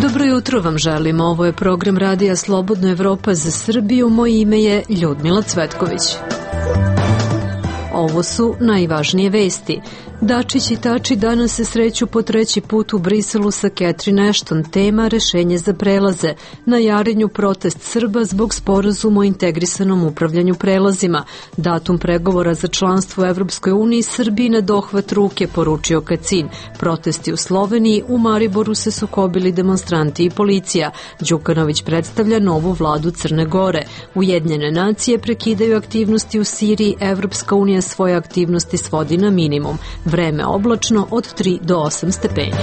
Dobro jutro vam želimo, ovo je program Radija Slobodna Evropa za Srbiju, moje ime je Ljudmila Cvetković. Ovo su najvažnije vesti. Dačić i Tači danas se sreću po treći put u Briselu sa Catherine Ashton. Tema rešenje za prelaze. Na Jarinju protest Srba zbog sporazuma o integrisanom upravljanju prelazima. Datum pregovora za članstvo u Evropskoj uniji Srbiji na dohvat ruke, poručio Kacin. Protesti u Sloveniji, u Mariboru se sukobili demonstranti i policija. Đukanović predstavlja novu vladu Crne Gore. Ujedinjene nacije prekidaju aktivnosti u Siriji, Evropska unija svoje aktivnosti svodi na minimum. Vreme oblačno od 3 do 8 stepeni.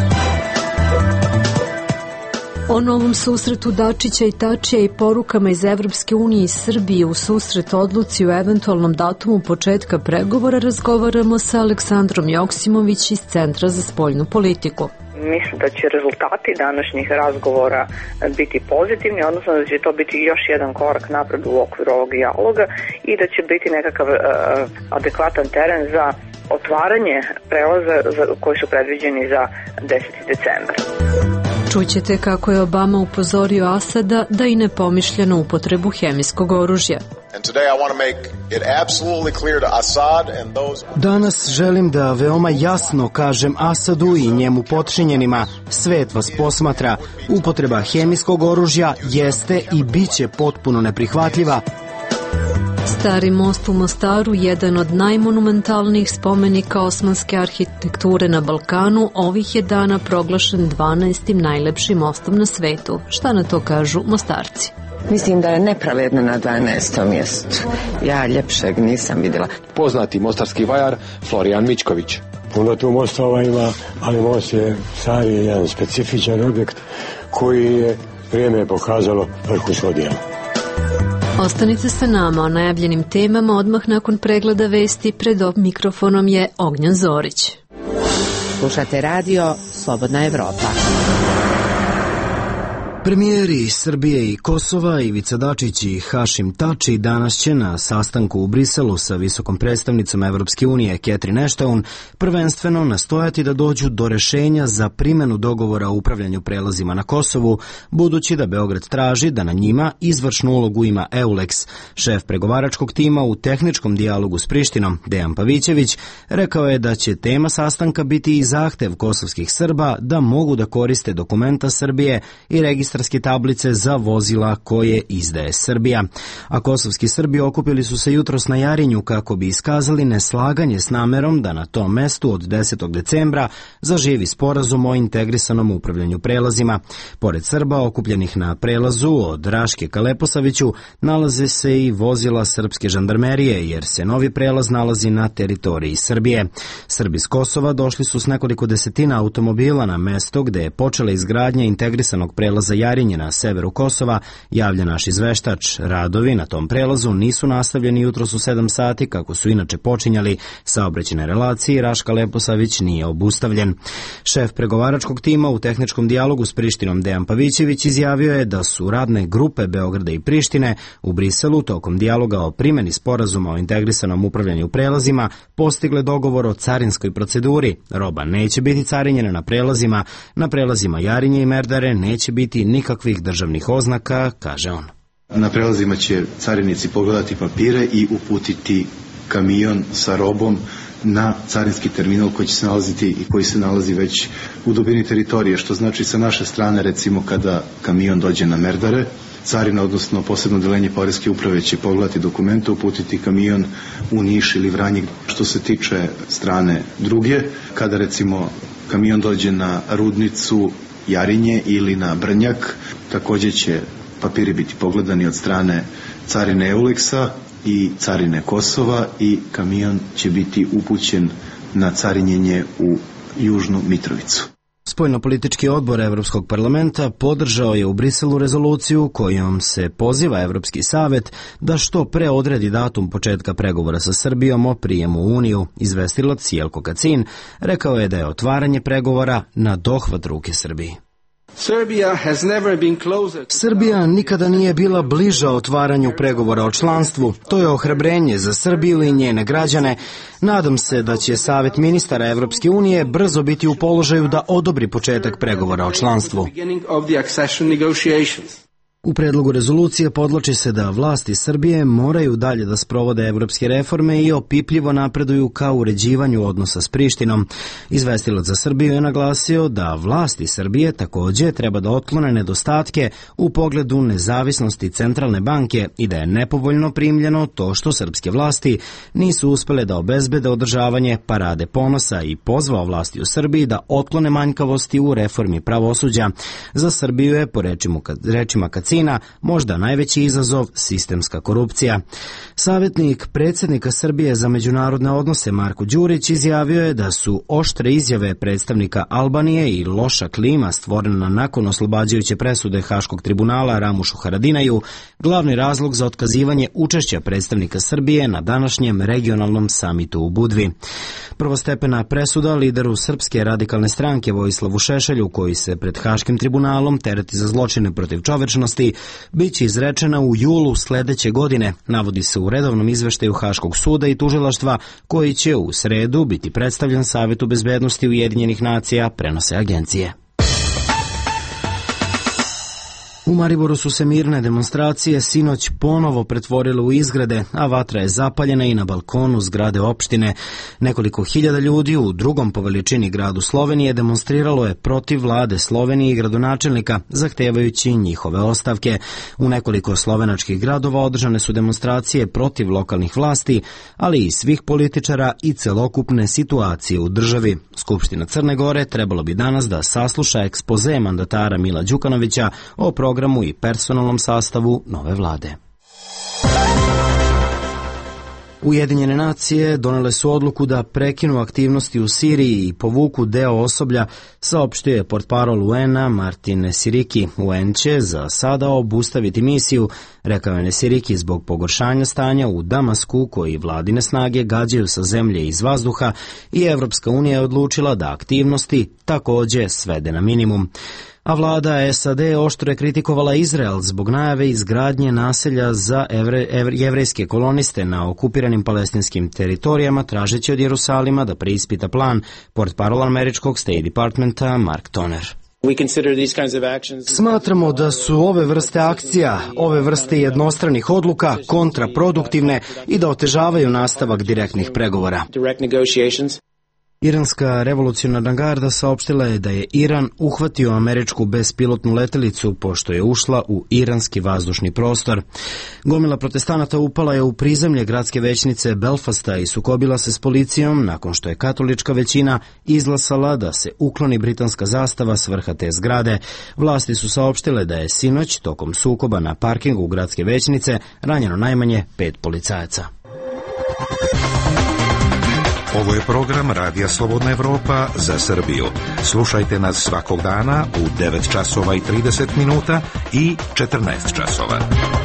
O novom susretu Dačića i Tačija i porukama iz Evropske unije i Srbije u susret odluci o eventualnom datumu početka pregovora razgovaramo sa Aleksandrom Joksimović iz Centra za spoljnu politiku. Mislim da će rezultati današnjih razgovora biti pozitivni, odnosno da će to biti još jedan korak napred u okviru ovog dijaloga i da će biti nekakav adekvatan teren za otvaranje prelaza koji su predviđeni za 10. decembar. Čućete kako je Obama upozorio Asada da i ne pomišlja na upotrebu hemijskog oružja. Danas želim da veoma jasno kažem Asadu i njemu potčinjenima, svet vas posmatra, upotreba hemijskog oružja jeste i bit će potpuno neprihvatljiva. Stari most u Mostaru, jedan od najmonumentalnijih spomenika osmanske arhitekture na Balkanu, ovih je dana proglašen 12. najlepšim mostom na svetu. Šta na to kažu Mostarci? Mislim da je nepravedno na 12. mjestu. Ja ljepšeg nisam vidjela. Poznati mostarski vajar Florijan Mičković. Puno tu mostova ima, ali most je stari, jedan specifičan objekt koji je vrijeme pokazalo vrhunsko djelo. Ostanite sa nama o najavljenim temama odmah nakon pregleda vesti. Pred mikrofonom je Ognjan Zorić. Slušate radio Slobodna Evropa. Premijeri Srbije i Kosova Ivica Dačić i Hašim Tači danas će na sastanku u Briselu sa visokom predstavnicom Evropske unije Catherine Ashton prvenstveno nastojati da dođu do rešenja za primenu dogovora o upravljanju prelazima na Kosovu, budući da Beograd traži da na njima izvršnu ulogu ima EULEX. Šef pregovaračkog tima u tehničkom dijalogu s Prištinom, Dejan Pavićević, rekao je da će tema sastanka biti i zahtev kosovskih Srba da mogu da koriste dokumenta Srbije i registarske tablice za vozila koje izdaje Srbija. A kosovski Srbi okupili su se jutros na Jarinju kako bi iskazali neslaganje s namerom da na tom mestu od 10. decembra zaživi sporazum o integrisanom upravljanju prelazima. Pored Srba okupljenih na prelazu od Raške ka Leposaviću nalaze se i vozila srpske žandarmerije, jer se novi prelaz nalazi na teritoriji Srbije. Srbi s Kosova došli su s nekoliko desetina automobila na mesto gde je počela izgradnja integrisanog prelaza Jarinje na severu Kosova, javlja naš izveštač. Radovi na tom prelazu nisu nastavljeni jutros u 7 sati kako su inače počinjali. Saobraćajne relacije Raška Leposavić nije obustavljen. Šef pregovaračkog tima u tehničkom dijalogu s Prištinom Dejan Pavićević izjavio je da su radne grupe Beograda i Prištine u Briselu tokom dijaloga o primjeni sporazuma o integrisanom upravljanju prelazima postigle dogovor o carinskoj proceduri. Roba neće biti carinjena na prelazima Jarinje i Merdare neće biti nikakvih državnih oznaka, kaže on. Na prelazima će carinici pogledati papire i uputiti kamion sa robom na carinski terminal koji će se nalaziti i koji se nalazi već u dubini teritorije, što znači sa naše strane, recimo kada kamion dođe na Merdare, carina, odnosno posebno odeljenje poreske uprave će pogledati dokumente, uputiti kamion u Niš ili Vranje. Što se tiče strane druge, kada recimo kamion dođe na Rudnicu Jarinje ili na Brnjak, također će papiri biti pogledani od strane carine EULEX-a i carine Kosova i kamion će biti upućen na carinjenje u Južnu Mitrovicu. Spoljnopolitički odbor Evropskog parlamenta podržao je u Briselu rezoluciju kojom se poziva Evropski savet da što pre odredi datum početka pregovora sa Srbijom o prijemu u Uniju. Izvestilac Jelko Kacin rekao je da je otvaranje pregovora na dohvat ruke Srbiji. Srbija nikada nije bila bliža otvaranju pregovora o članstvu. To je ohrabrenje za Srbiju i njene građane. Nadam se da će Savet ministara Evropske unije brzo biti u položaju da odobri početak pregovora o članstvu. U predlogu rezolucije podvlači se da vlasti Srbije moraju dalje da sprovode evropske reforme i opipljivo napreduju ka uređivanju odnosa s Prištinom. Izvestilac za Srbiju je naglasio da vlasti Srbije takođe treba da otklone nedostatke u pogledu nezavisnosti Centralne banke i da je nepovoljno primljeno to što srpske vlasti nisu uspele da obezbede održavanje Parade ponosa i pozvao vlasti u Srbiji da otklone manjkavosti u reformi pravosuđa. Za Srbiju je, po rečima Kacina, možda najveći izazov sistemska korupcija. Savjetnik predsjednika Srbije za međunarodne odnose Marko Đurić izjavio je da su oštre izjave predstavnika Albanije i loša klima stvorena nakon oslobađajuće presude Haškog tribunala Ramušu Haradinaju glavni razlog za otkazivanje učešća predstavnika Srbije na današnjem regionalnom samitu u Budvi. Prvostepena presuda lideru Srpske radikalne stranke Vojislavu Šešelju, koji se pred Haškim tribunalom tereti za zločine protiv čovečnosti, biće izrečena u julu sledeće godine, navodi se u redovnom izveštaju Haškog suda i tužilaštva, koji će u sredu biti predstavljen Savetu bezbednosti Ujedinjenih nacija, prenose agencije. U Mariboru su se mirne demonstracije sinoć ponovo pretvorile u izgrede, a vatra je zapaljena i na balkonu zgrade opštine. Nekoliko hiljada ljudi u drugom po veličini gradu Slovenije demonstriralo je protiv vlade Slovenije i gradonačelnika, zahtevajući njihove ostavke. U nekoliko slovenačkih gradova održane su demonstracije protiv lokalnih vlasti, ali i svih političara i celokupne situacije u državi. Skupština Crne Gore trebalo bi danas da sasluša ekspoze mandatara Mila Đukanovića o programu i personalnom sastavu nove vlade. Ujedinjene nacije donele su odluku da prekinu aktivnosti u Siriji i povuku deo osoblja, saopštio je portparol UN-a Martin Nesiriki. UN će za sada obustaviti misiju, rekao je Nesiriki, zbog pogoršanja stanja u Damasku, koji vladine snage gađaju sa zemlje i iz vazduha, i Evropska unija je odlučila da aktivnosti takođe svede na minimum. A vlada SAD oštro je kritikovala Izrael zbog najave izgradnje naselja za jevrejske koloniste na okupiranim palestinskim teritorijama, tražeći od Jerusalima da preispita plan, portparol američkog State Departmenta Mark Toner. Smatramo da su ove vrste akcija, ove vrste jednostranih odluka kontraproduktivne i da otežavaju nastavak direktnih pregovora. Iranska revolucionarna garda saopštila je da je Iran uhvatio američku bespilotnu letelicu pošto je ušla u iranski vazdušni prostor. Gomila protestanata upala je u prizemlje gradske većnice Belfasta i sukobila se s policijom nakon što je katolička većina izglasala da se ukloni britanska zastava s vrha te zgrade. Vlasti su saopštile da je sinoć tokom sukoba na parkingu gradske većnice ranjeno najmanje 5 policajaca. Ovo je program Radija Slobodna Evropa za Srbiju. Slušajte nas svakog dana u 9 časova i 30 minuta i 14 časova.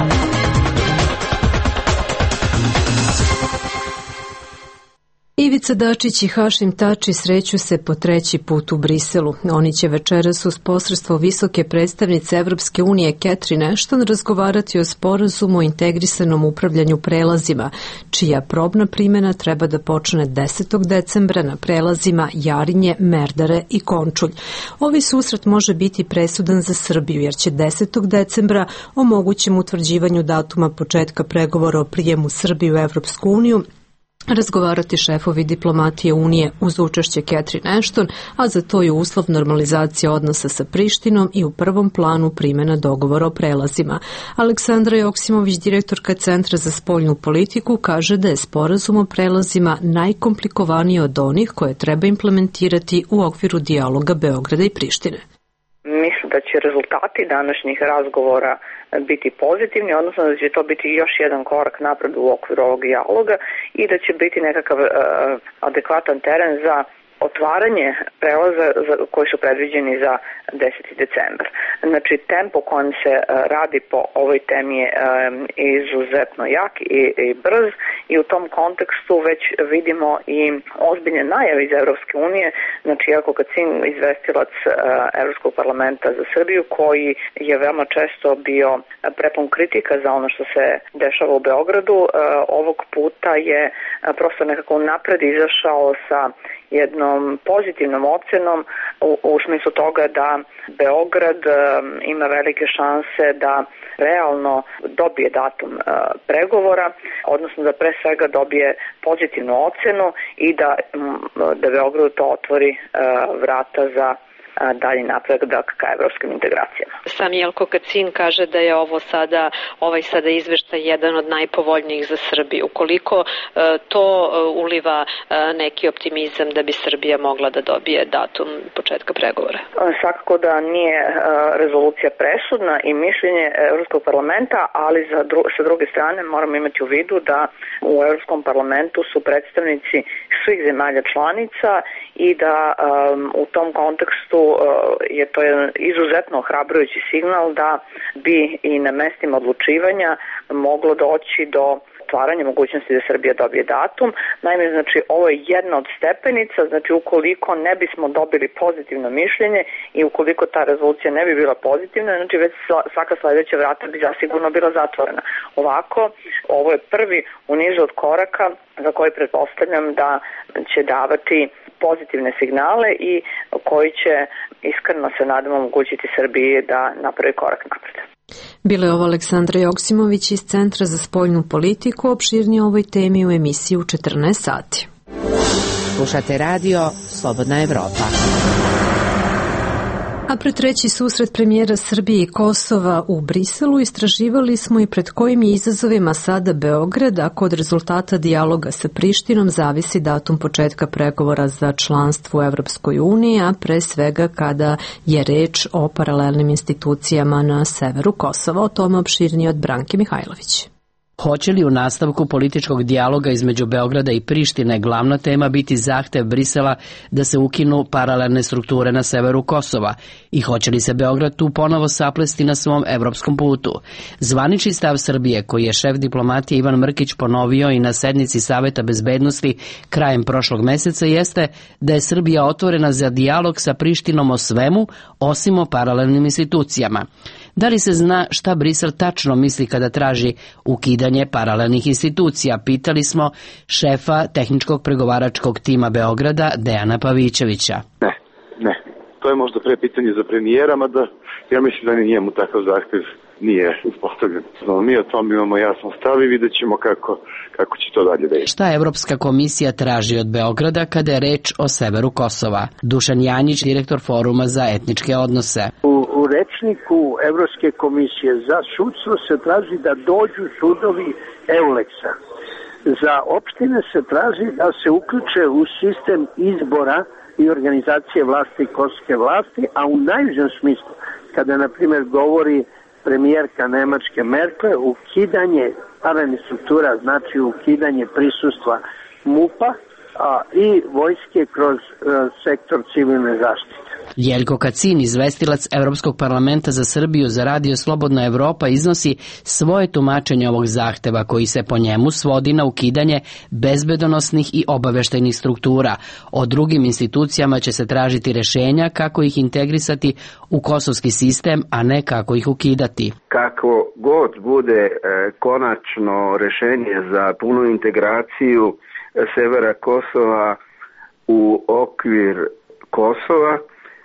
Ivica Dačić i Hašim Tači sreću se po treći put u Briselu. Oni će večeras uz posredstvo visoke predstavnice Evropske unije Catherine Ashton razgovarati o sporazumu o integrisanom upravljanju prelazima, čija probna primjena treba da počne 10. decembra na prelazima Jarinje, Merdare i Končulj. Ovaj susret može biti presudan za Srbiju jer će 10. decembra o mogućem utvrđivanju datuma početka pregovora o prijemu Srbije u Evropsku uniju razgovarati šefovi diplomatije Unije uz učešće Catherine Ashton, a za to je uslov normalizacija odnosa sa Prištinom i u prvom planu primjena dogovora o prelazima. Aleksandra Joksimović, direktorka Centra za spoljnu politiku, kaže da je sporazum o prelazima najkomplikovaniji od onih koje treba implementirati u okviru dijaloga Beograda i Prištine. Mislim da će rezultati današnjih razgovora biti pozitivni, odnosno da će to biti još jedan korak napred u okviru ovog dijaloga i da će biti nekakav adekvatan teren za otvaranje prelaza koji su predviđeni za 10. decembar. Znači, tempo kojem se radi po ovoj temi je izuzetno jak i brz i u tom kontekstu već vidimo i ozbiljne najave iz Evropske unije. Znači, Jelko Kacin, izvestilac Evropskog parlamenta za Srbiju, koji je veoma često bio prepun kritika za ono što se dešava u Beogradu, ovog puta je prosto nekako napred izašao sa jednom pozitivnom ocenom u smislu toga da Beograd ima velike šanse da realno dobije datum pregovora, odnosno da pre svega dobije pozitivnu ocenu i da Beogradu to otvori vrata za dalji napredak ka evropskim integracijama. Sam Jelko Kacin kaže da je ovaj sada izveštaj jedan od najpovoljnijih za Srbiju. Koliko to uliva neki optimizam da bi Srbija mogla da dobije datum početka pregovora? Svakako da nije rezolucija presudna i mišljenje Evropskog parlamenta, ali sa druge strane moramo imati u vidu da u Evropskom parlamentu su predstavnici svih zemalja članica i da u tom kontekstu je to jedan izuzetno ohrabrujući signal da bi i na mestima odlučivanja moglo doći do otvaranja mogućnosti da Srbija dobije datum. Naime, znači, ovo je jedna od stepenica, znači ukoliko ne bismo dobili pozitivno mišljenje i ukoliko ta rezolucija ne bi bila pozitivna, znači već svaka sledeća vrata bi zasigurno bila zatvorena. Ovako, ovo je prvi u nizu od koraka za koji pretpostavljam da će davati pozitivne signale i koji će, iskreno se nadamo, omogućiti Srbiji da napravi korak napred. Bila je ovo Aleksandra Joksimović iz Centra za spoljnu politiku, opširnije o ovoj temi u emisiji u 14 sati. Slušate radio Slobodna Evropa. A pred treći susret premijera Srbije i Kosova u Briselu istraživali smo i pred kojim je izazovima sada Beograd, a kod rezultata dijaloga sa Prištinom zavisi datum početka pregovora za članstvo u Evropskoj uniji, a pre svega kada je reč o paralelnim institucijama na severu Kosova. O tome opširnije od Branke Mihajlović. Hoće li u nastavku političkog dijaloga između Beograda i Prištine glavna tema biti zahtev Brisela da se ukinu paralelne strukture na severu Kosova i hoće li se Beograd tu ponovo saplesti na svom evropskom putu? Zvanični stav Srbije, koji je šef diplomatije Ivan Mrkić ponovio i na sednici Saveta bezbednosti krajem prošlog meseca, jeste da je Srbija otvorena za dijalog sa Prištinom o svemu, osim o paralelnim institucijama. Da li se zna šta Brisel tačno misli kada traži ukidanje paralelnih institucija? Pitali smo šefa tehničkog pregovaračkog tima Beograda, Dejana Pavićevića. Ne. To je možda pre pitanje za premijera, mada ja mislim da ni njemu takav zahtev nije uspostavljen. Mi o tom imamo jasan stav i vidjet ćemo kako će to dalje da ide. Šta Evropska komisija traži od Beograda kada je reč o severu Kosova? Dušan Janjić, direktor Foruma za etničke odnose. U rečniku Evropske komisije za sudstvo se traži da dođu sudovi EULEX-a. Za opštine se traži da se uključe u sistem izbora i organizacije vlasti i kosovske vlasti, a u najužem smislu, kada na primjer govori premijerka Nemačke Merkel, ukidanje paralelnih struktura, znači ukidanje prisustva MUP-a i vojske kroz sektor civilne zaštite. Jelko Kacin, izvestilac Evropskog parlamenta za Srbiju za radio Slobodna Evropa, iznosi svoje tumačenje ovog zahteva koji se po njemu svodi na ukidanje bezbedonosnih i obaveštajnih struktura. O drugim institucijama će se tražiti rešenja kako ih integrisati u kosovski sistem, a ne kako ih ukidati. Kako god bude konačno rešenje za punu integraciju severa Kosova u okvir Kosova,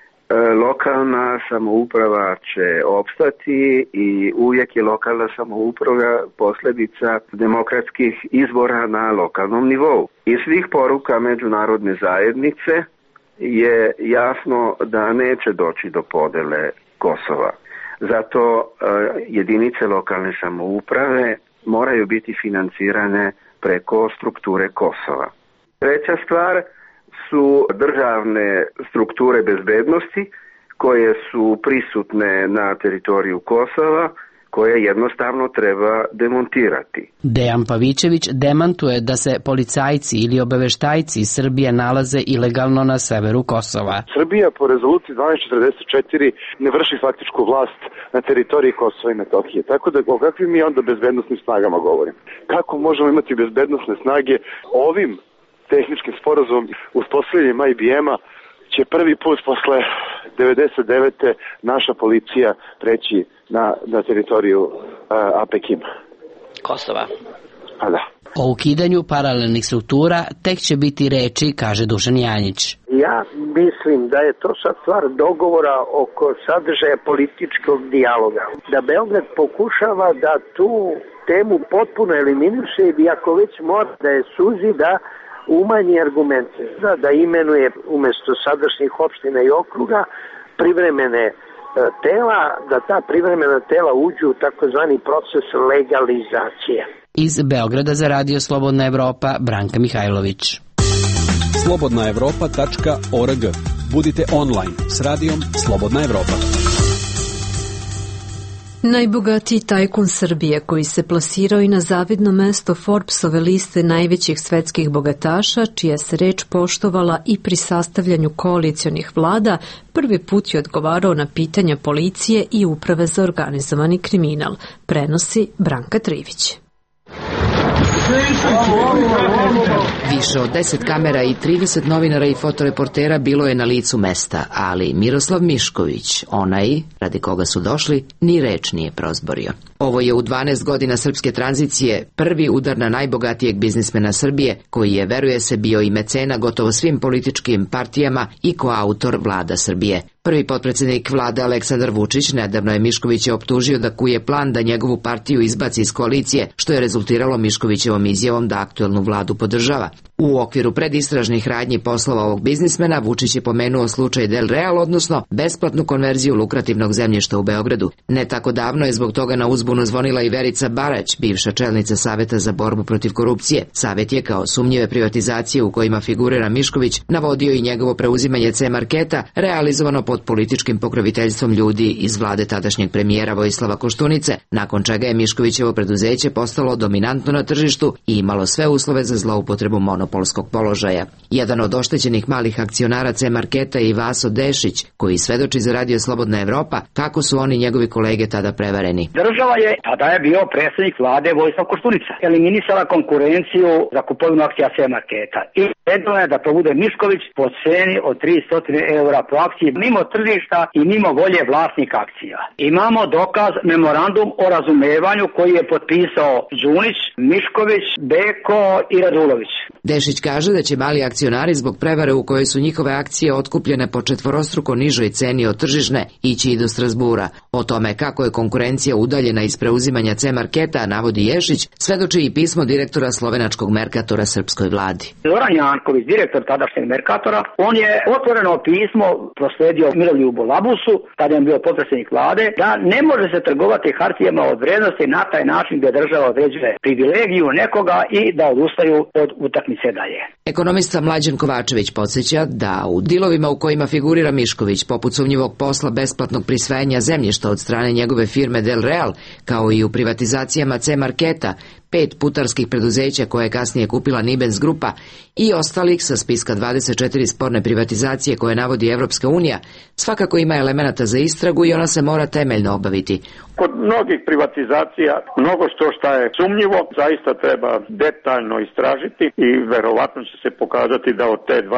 lokalna samouprava će opstati i uvijek je lokalna samouprava posljedica demokratskih izbora na lokalnom nivou. Iz svih poruka međunarodne zajednice je jasno da neće doći do podele Kosova. Zato jedinice lokalne samouprave moraju biti financirane preko strukture Kosova. Treća stvar su državne strukture bezbednosti koje su prisutne na teritoriju Kosova, koje jednostavno treba demontirati. Dejan Pavićević demantuje da se policajci ili obaveštajci iz Srbije nalaze ilegalno na severu Kosova. Srbija po rezoluciji 1244 ne vrši faktičku vlast na teritoriji Kosova i Metohije. Tako da o kakvim mi onda bezbednosnim snagama govorimo? Kako možemo imati bezbednosne snage ovim tehničkim sporazumom uspostavljanjem IBM-a će prvi put posle 99. naša policija preći na teritoriju APK-ima. Kosova. A da. O ukidanju paralelnih struktura tek će biti reči, kaže Dušan Janjić. Ja mislim da je to sad stvar dogovora oko sadržaja političkog dijaloga. Da Beograd pokušava da tu temu potpuno eliminiše i ako već mora da je suzi, da umanji argumente. Da imenuje umesto sadašnjih opština i okruga privremene tela, da ta privremena tela uđu u takozvani proces legalizacije. Iz Beograda za Radio Slobodna Evropa, Branka Mihajlović. slobodnaevropa.org. Budite online s radijom Slobodna Evropa. Najbogatiji tajkun Srbije, koji se plasirao i na zavidno mesto Forbesove liste najvećih svetskih bogataša, čija se reč poštovala i pri sastavljanju koalicionih vlada, prvi put je odgovarao na pitanja policije i Uprave za organizovani kriminal, prenosi Branka Trivić. Više od 10 kamera i 30 novinara i fotoreportera bilo je na licu mesta, ali Miroslav Mišković, onaj radi koga su došli, ni reč nije prozborio. Ovo je u 12 godina srpske tranzicije prvi udar na najbogatijeg biznismena Srbije, koji je, veruje se, bio i mecena gotovo svim političkim partijama i koautor vlada Srbije. Prvi potpredsednik vlade Aleksandar Vučić nedavno je Miškovića optužio da kuje plan da njegovu partiju izbaci iz koalicije, što je rezultiralo Miškovićevom izjavom da aktuelnu vladu podržava. U okviru predistražnih radnji poslova ovog biznismena Vučić je pomenuo slučaj Del Real, odnosno besplatnu konverziju lukrativnog zemljišta u Beogradu. Ne tako davno je zbog toga na uzbunu zvonila i Verica Barać, bivša čelnica Saveta za borbu protiv korupcije. Savet je kao sumnjive privatizacije u kojima figurira Mišković navodio i njegovo preuzimanje C marketa, realizovano pod pokroviteljskim pokroviteljstvom ljudi iz vlade tadašnjeg premijera Vojislava Koštunice, nakon čega je Miškovićevo preduzeće postalo dominantno na tržištu i imalo sve uslove za zloupotrebu monopolskog položaja. Jedan od oštećenih malih akcionara C marketa je i Vaso Dešić, koji svedoči za Radio Slobodna Evropa kako su oni njegovi kolege tada prevareni. Država je, tada je bio predsjednik vlade Vojislav Koštunica, eliminisala konkurenciju za kupovinu akcija C marketa i redno je da to bude Mišković po ceni od 300 € po akciji, mimo tržišta i mimo volje vlasnika akcija. Imamo dokaz, memorandum o razumevanju koji je potpisao Đunić, Mišković, Beko i Radulović. Dešić kaže da će mali akcionari zbog prevare u kojoj su njihove akcije otkupljene po četvorostruko nižoj ceni od tržišne ići i do Strasbura. O tome kako je konkurencija udaljena iz preuzimanja C marketa, navodi Ješić, svedoči i pismo direktora slovenačkog Merkatora srpskoj vladi. Zoran Janković, direktor tadašnjeg Merkatora, on je otvoreno pismo prosledio Miroljubu Labusu, tada je bio potpredsjednik vlade, da ne može se trgovati hartijama od vrednosti na taj način gdje država određuje privilegiju nekoga i da odustaju od utakmice dalje. Ekonomista Mlađan Kovačević podsjeća da u dilovima u kojima figurira Mišković, poput sumnjivog posla besplatnog prisvajanja zemljišta od strane njegove firme Del Real, kao i u privatizacijama C marketa, 5 putarskih preduzeća koje je kasnije kupila Nibens grupa i ostalih sa spiska 24 sporne privatizacije koje navodi Evropska unija, svakako ima elemenata za istragu i ona se mora temeljno obaviti. Kod mnogih privatizacija mnogo što je sumnjivo zaista treba detaljno istražiti i verovatno će se pokazati da od te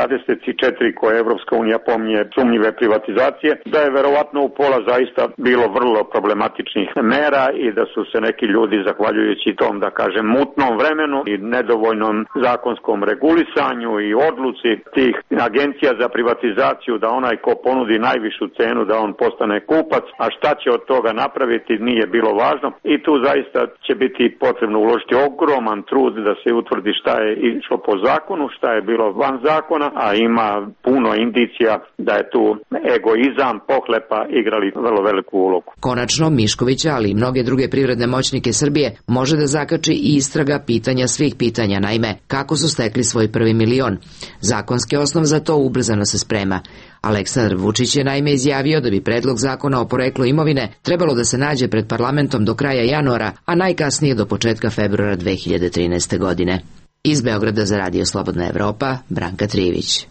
24 koje Evropska unija pominje sumnjive privatizacije, da je verovatno u pola zaista bilo vrlo problematičnih mera i da su se neki ljudi zahvaljujući tom, da kažem, mutnom vremenu i nedovoljnom zakonskom regulisanju i odluci tih agencija za privatizaciju da onaj ko ponudi najvišu cenu da on postane kupac, a šta će od toga napraviti nije bilo važno i tu zaista će biti potrebno uložiti ogroman trud da se utvrdi šta je išlo po zakonu, šta je bilo van zakona, a ima puno indicija da je tu egoizam, pohlepa igrali vrlo veliku ulogu. Konačno, Miškovića, ali i mnoge druge privredne moćnike Srbije može da zakači znači i istraga pitanja svih pitanja, naime, kako su stekli svoj prvi milion. Zakonski osnov za to ubrzano se sprema. Aleksandar Vučić je naime izjavio da bi predlog zakona o poreklu imovine trebalo da se nađe pred parlamentom do kraja januara, a najkasnije do početka februara 2013. godine. Iz Beograda za Radio Slobodna Evropa, Branka Trivić.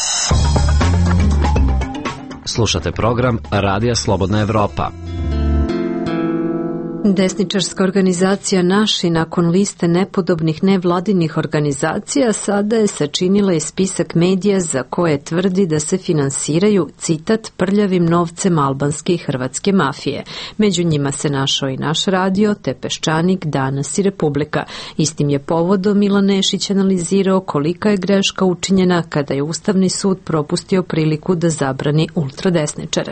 Slušate program Radija Slobodna Evropa. Desničarska organizacija Naši nakon liste nepodobnih nevladinih organizacija sada je sačinila i spisak medija za koje tvrdi da se finansiraju, citat, prljavim novcem albanske i hrvatske mafije. Među njima se našao i Naš radio, te Peščanik, Danas i Republika. Istim je povodom Milan Nešić analizirao kolika je greška učinjena kada je Ustavni sud propustio priliku da zabrani ultradesničare.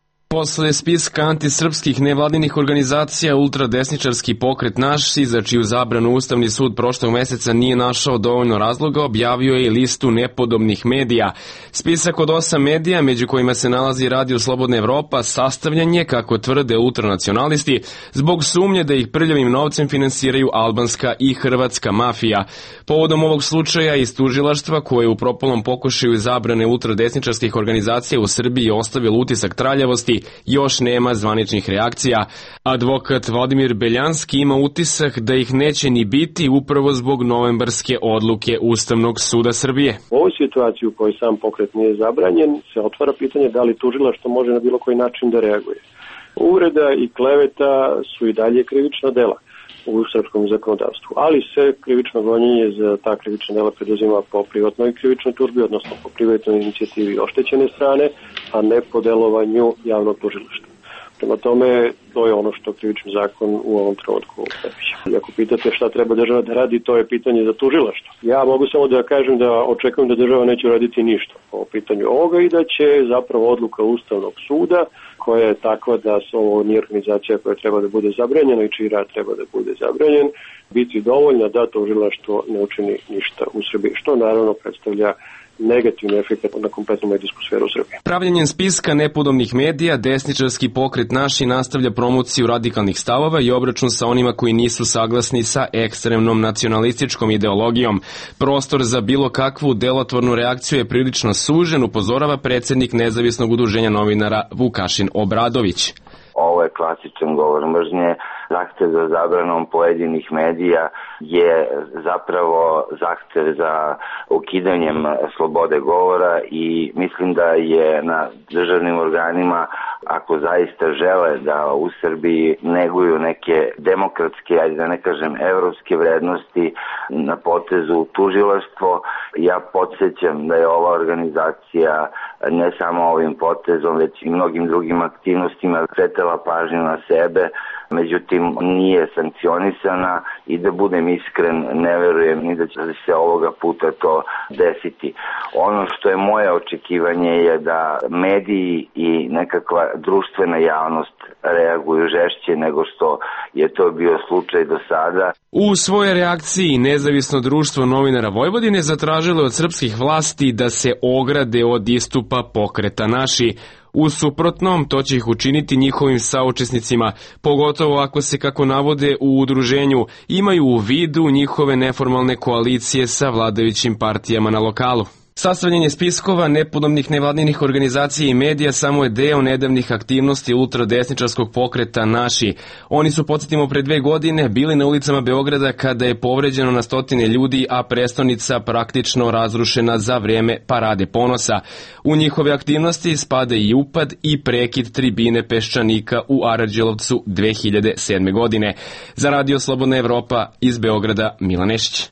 Posle spiska antisrpskih nevladinih organizacija, ultradesničarski pokret Naš, za čiju zabranu Ustavni sud prošlog meseca nije našao dovoljno razloga, objavio je i listu nepodobnih medija. Spisak od 8 medija, među kojima se nalazi Radio Slobodna Evropa, sastavljen je, kako tvrde ultranacionalisti, zbog sumnje da ih prljavim novcem finansiraju albanska i hrvatska mafija. Povodom ovog slučaja iz tužilaštva, koje u propalom pokušaju zabrane ultradesničarskih organizacija u Srbiji ostavilo utisak traljavosti, još nema zvaničnih reakcija. Advokat Vladimir Beljanski ima utisak da ih neće ni biti upravo zbog novembarske odluke Ustavnog suda Srbije. U ovoj situaciji u kojoj sam pokret nije zabranjen, se otvara pitanje da li tužilaštvo može na bilo koji način da reaguje. Uvreda i kleveta su i dalje krivična dela u srpskom zakonodavstvu, ali se krivično gonjenje za ta krivična dela preduzima po privatnoj krivičnoj tužbi, odnosno po privatnoj inicijativi oštećene strane, a ne po delovanju javnog tužilaštva. Prema tome, to je ono što krivični zakon u ovom trenutku predviđa. I ako pitate šta treba država da radi, to je pitanje za tužilaštvo. Ja mogu samo da kažem da očekujem da država neće raditi ništa po pitanju ovoga i da će zapravo odluka Ustavnog suda, koja je takva da ovo nije organizacija koja treba da bude zabranjena i čiji rad treba da bude zabranjen, biti dovoljna da tužilaštvo ne učini ništa u Srbiji, što naravno predstavlja negativni efekt na kompletnu medijsku sferu u Srbiji. Pravljenjem spiska nepodobnih medija, desničarski pokret Naši nastavlja promociju radikalnih stavova i obračun sa onima koji nisu saglasni sa ekstremnom nacionalističkom ideologijom. Prostor za bilo kakvu delotvornu reakciju je prilično sužen, upozorava predsjednik Nezavisnog udruženja novinara Vukašin Obradović. Ovo je klasičan govor mržnje. Zahtev za zabranom pojedinih medija je zapravo zahtev za ukidanjem slobode govora i mislim da je na državnim organima, ako zaista žele da u Srbiji neguju neke demokratske, ajde da ne kažem evropske vrednosti, na potezu tužilaštvo. Ja podsjećam da je ova organizacija ne samo ovim potezom, već i mnogim drugim aktivnostima skretala pažnju na sebe, međutim nije sankcionisana i da budem iskren, ne verujem ni da će se ovoga puta to desiti. Ono što je moje očekivanje je da mediji i nekakva društvena javnost reaguju žešće nego što je to bio slučaj do sada. U svojoj reakciji Nezavisno društvo novinara Vojvodine zatražilo od srpskih vlasti da se ograde od istupa pokreta Naši. U suprotnom, to će ih učiniti njihovim saučesnicima, pogotovo ako se, kako navode u udruženju, imaju u vidu njihove neformalne koalicije sa vladajućim partijama na lokalu. Sastavljanje spiskova nepodobnih nevladinih organizacija i medija samo je deo nedavnih aktivnosti ultradesničarskog pokreta Naši. Oni su, podsjetimo, pre 2 godine bili na ulicama Beograda kada je povređeno na stotine ljudi, a prestonica praktično razrušena za vrijeme Parade ponosa. U njihove aktivnosti spada i upad i prekid tribine Peščanika u Aranđelovcu 2007. godine. Za Radio Slobodna Evropa iz Beograda, Milan Nešić.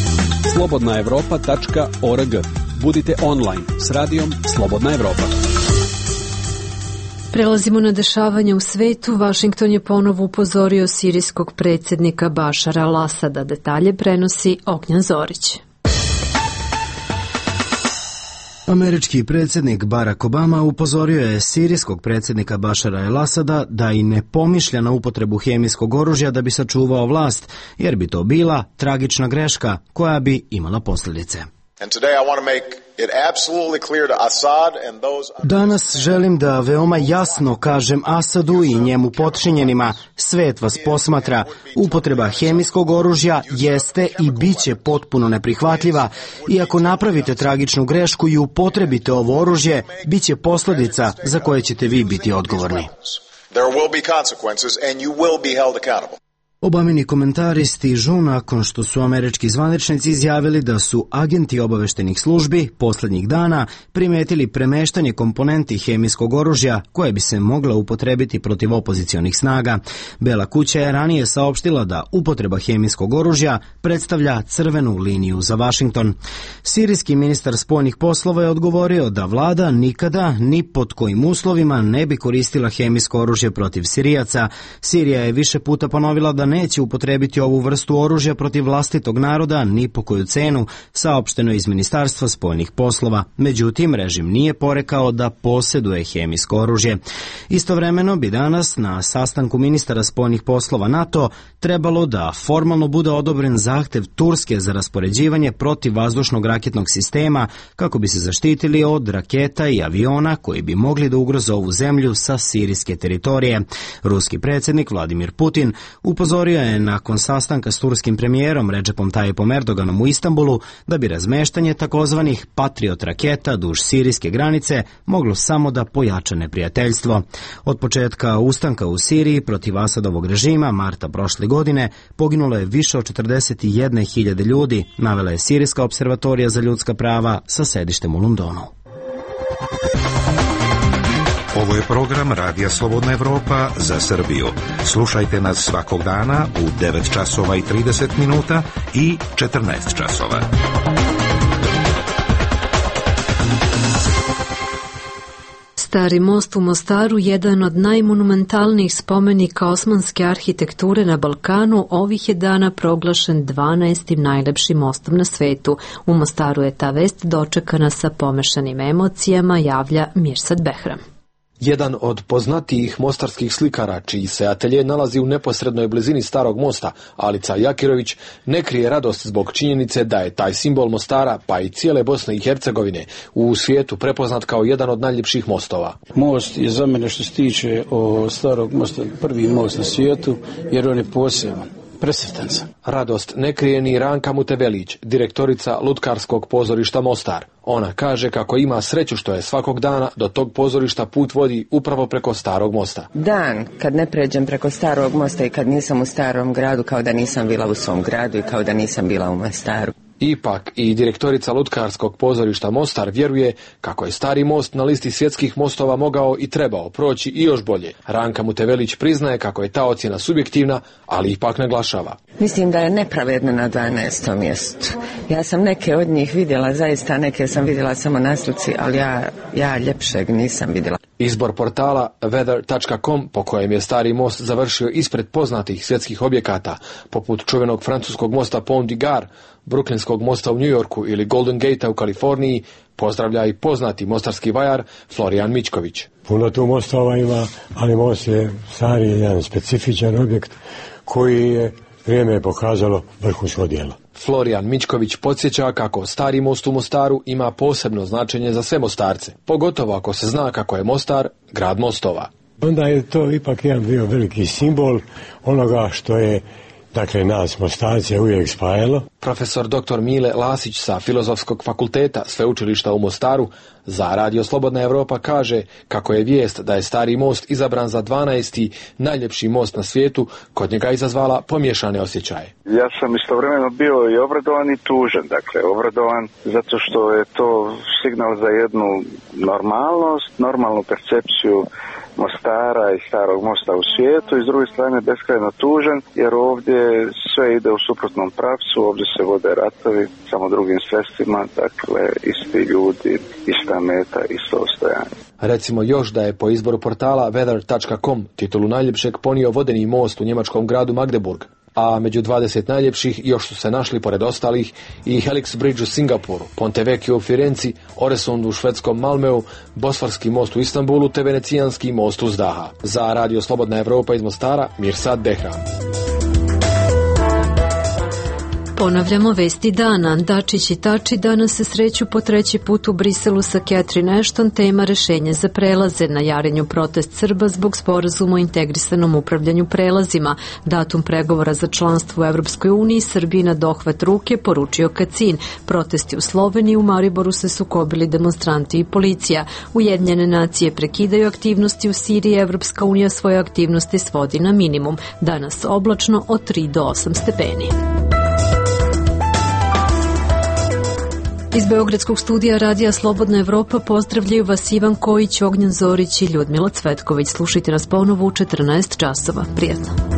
slobodnaevropa.org. Budite online s radijom Slobodna Evropa. Prelazimo na dešavanje u svetu. Vašington je ponovo upozorio sirijskog predsjednika Bašara al-Asada. Detalje prenosi Ognjan Zorić. Američki predsjednik Barack Obama upozorio je sirijskog predsjednika Bašara al-Asada da i ne pomišlja na upotrebu hemijskog oružja da bi sačuvao vlast, jer bi to bila tragična greška koja bi imala posljedice. Danas želim da veoma jasno kažem Asadu i njemu potčinjenima, svet vas posmatra, upotreba hemijskog oružja jeste i biće potpuno neprihvatljiva i ako napravite tragičnu grešku i upotrebite ovo oružje, biće posljedica za koje ćete vi biti odgovorni. Obamini komentari stižu nakon što su američki zvaničnici izjavili da su agenti obaveštenih službi posljednjih dana primetili premeštanje komponenti hemijskog oružja koje bi se mogla upotrebiti protiv opozicionih snaga. Bela kuća je ranije saopštila da upotreba hemijskog oružja predstavlja crvenu liniju za Vašington. Sirijski ministar spoljnih poslova je odgovorio da vlada nikada ni pod kojim uslovima ne bi koristila hemijsko oružje protiv Sirijaca. Sirija je više puta ponovila da neće upotrebiti ovu vrstu oružja protiv vlastitog naroda ni po koju cenu, saopšteno iz Ministarstva spoljnih poslova. Međutim, režim nije porekao da posjeduje hemijsko oružje. Istovremeno bi danas na sastanku ministara spoljnih poslova NATO trebalo da formalno bude odobren zahtev Turske za raspoređivanje protivvazdušnog raketnog sistema kako bi se zaštitili od raketa i aviona koji bi mogli da ugroze ovu zemlju sa sirijske teritorije. Ruski predsjednik Vladimir Putin upozorio je nakon sastanka s turskim premijerom Recepom Tayyipom Erdoganom u Istanbulu da bi razmeštanje takozvanih Patriot raketa duž sirijske granice moglo samo da pojača neprijateljstvo. Od početka ustanka u Siriji protiv Asadovog režima marta prošle godine poginulo je više od 41.000 ljudi, navela je Sirijska observatorija za ljudska prava sa sedištem u Londonu. Ovo je program Radija Slobodna Evropa za Srbiju. Slušajte nas svakog dana u 9 časova i 30 minuta i 14 časova. Stari most u Mostaru, jedan od najmonumentalnijih spomenika osmanske arhitekture na Balkanu, ovih je dana proglašen 12. najlepšim mostom na svetu. U Mostaru je ta vest dočekana sa pomešanim emocijama, javlja Mirsad Behram. Jedan od poznatijih mostarskih slikara, čiji se atelje nalazi u neposrednoj blizini Starog mosta, Alica Jakirović, ne krije radost zbog činjenice da je taj simbol Mostara, pa i cijele Bosne i Hercegovine, u svijetu prepoznat kao jedan od najljepših mostova. Most je za mene, što se tiče Starog mosta, prvi most na svijetu, jer on je poseban. Presretan sam. Radost ne krije ni Ranka Mutevelić, direktorica Lutkarskog pozorišta Mostar. Ona kaže kako ima sreću što je svakog dana do tog pozorišta put vodi upravo preko Starog mosta. Dan kad ne pređem preko Starog mosta i kad nisam u Starom gradu, kao da nisam bila u svom gradu i kao da nisam bila u Mostaru. Ipak i direktorica Lutkarskog pozorišta Mostar vjeruje kako je Stari most na listi svjetskih mostova mogao i trebao proći i još bolje. Ranka Mutevelić priznaje kako je ta ocjena subjektivna, ali ipak naglašava. Mislim da je nepravedna na 12. mjestu. Ja sam neke od njih vidjela, zaista neke sam vidjela samo na slici, ali ja ljepšeg nisam vidjela. Izbor portala weather.com, po kojem je Stari most završio ispred poznatih svjetskih objekata, poput čuvenog francuskog mosta Pont du Gard, Brooklynskog mosta u New Yorku ili Golden Gatea u Kaliforniji, pozdravlja i poznati mostarski vajar Florijan Mičković. Puno tu mostova ima, ali most je stari jedan specifičan objekt koji je vrijeme pokazalo vrhunsko djelo. Florijan Mičković podsjeća kako Stari most u Mostaru ima posebno značenje za sve Mostarce, pogotovo ako se zna kako je Mostar grad mostova. Onda je to ipak jedan bio veliki simbol onoga što je, dakle, nas Mostarce uvijek spajalo. Profesor dr. Mile Lasić sa Filozofskog fakulteta Sveučilišta u Mostaru za Radio Slobodna Evropa kaže kako je vijest da je Stari most izabran za 12. najljepši most na svijetu kod njega izazvala pomiješane osjećaje. Ja sam istovremeno bio i obradovan i tužan. Dakle, obradovan zato što je to signal za jednu normalnost, normalnu percepciju Mostara i Starog mosta u svijetu, i s druge strane beskrajno tužan jer ovdje sve ide u suprotnom pravcu, ovdje se vode ratovi samo drugim sredstvima, dakle isti ljudi, ista meta, isto ostojanje. Recimo još da je po izboru portala weather.com titulu najljepšeg ponio vodeni most u njemačkom gradu Magdeburg, a među 20 najljepših još su se našli pored ostalih i Helix Bridge u Singapuru, Ponte Vecchio u Firenci, Oresund u švedskom Malmeu, Bosforski most u Istanbulu te Venecijanski most uz Daha. Za Radio Slobodna Evropa iz Mostara, Mirsad Behram. Ponavljamo vesti dana. Dačić i Tači danas se sreću po treći put u Briselu sa Catherine Ashton, tema rešenje za prelaze. Na Jarinju protest Srba zbog sporazuma o integrisanom upravljanju prelazima. Datum pregovora za članstvo u Evropskoj uniji Srbiji na dohvat ruke, poručio Kacin. Protesti u Sloveniji, u Mariboru se sukobili demonstranti i policija. Ujedinjene nacije prekidaju aktivnosti u Siriji, Evropska unija svoje aktivnosti svodi na minimum. Danas oblačno od 3 do 8 stepeni. Iz Beogradskog studija Radija Slobodna Evropa pozdravljaju vas Ivan Kojić, Ognjen Zorić i Ljudmila Cvetković. Slušajte nas ponovo u 14 časova. Prijatno.